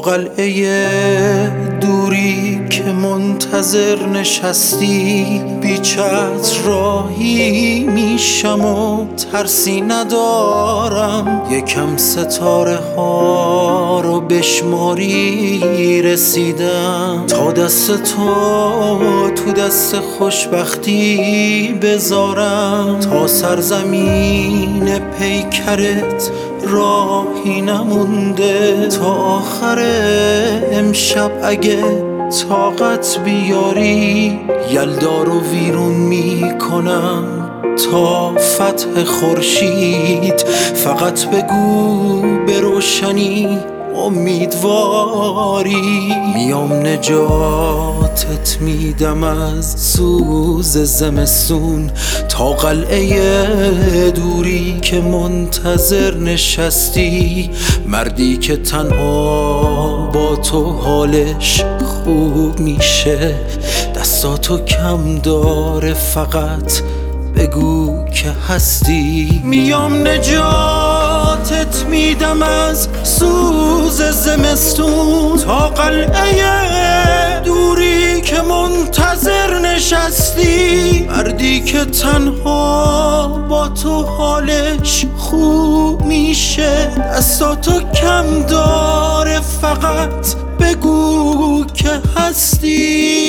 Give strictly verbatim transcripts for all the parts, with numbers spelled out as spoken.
قلعه دوری که منتظر نشستی، بیچت راهی میشم و ترسی ندارم. یکم ستاره ها رو بشماری رسیدم، تا دست تو تو دست خوشبختی بذارم. تا سرزمین پیکرت راهی نمونده، تا آخر امشب اگه طاقت بیاری یلدا رو ویرون میکنم تا فتح خورشید. فقط بگو به روشنی امیدواری، میام نجاتت میدم از سوز زمستون. تا قلعه دوری که منتظر نشستی، مردی که تنها با تو حالش خوب میشه. دستاتو کم داره فقط بگو که هستی. میام نجاتت میدم از سوز زمستون. تا قلعه دوری که منتظر نشستی، مردی که تنها با تو حالش خوب میشه. دستاتو کم داره فقط بگو که هستی.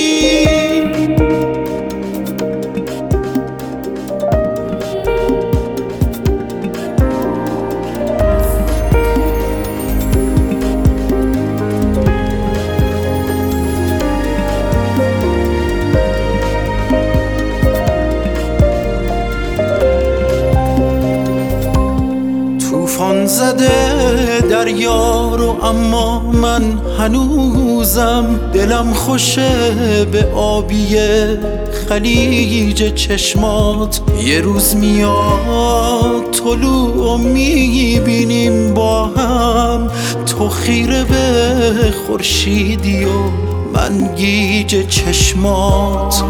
طوفان زده دریا رو اما من هنوزم. دلم خوشه به آبی خلیج چشمات. یه روز میاد طلوع میبینیم با هم، تو خیره به خورشیدی و من گیج چشمات.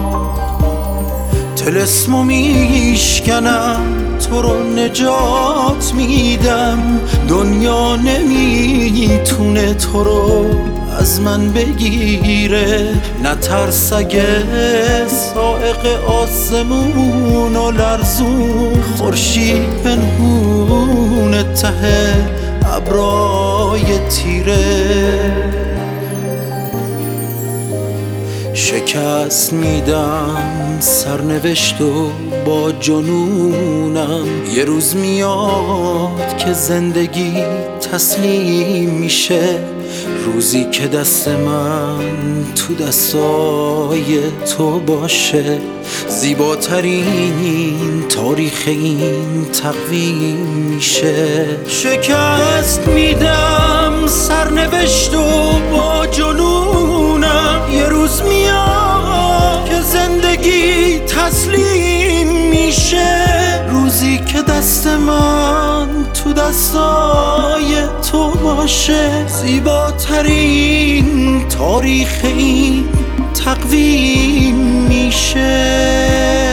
طلسمو میشکنم تو رو نجات میدم، دنیا نمیتونه تو رو از من بگیره. نترس اگه سائق آسمون و لرزون، خورشید پنهون ته ابرای تیره. شکست میدم سرنوشت و با جنونم. یه روز میاد که زندگی تسلیم میشه، روزی که دست من تو دستای تو باشه. زیباترین تاریخ این تقویم میشه. شکست میدم سرنوشت و با جنونم. یه روز میاد که زندگی تسلیم میشه، روزی که دست من تو دستای تو باشه. زیباترین تاریخ این تقویم میشه.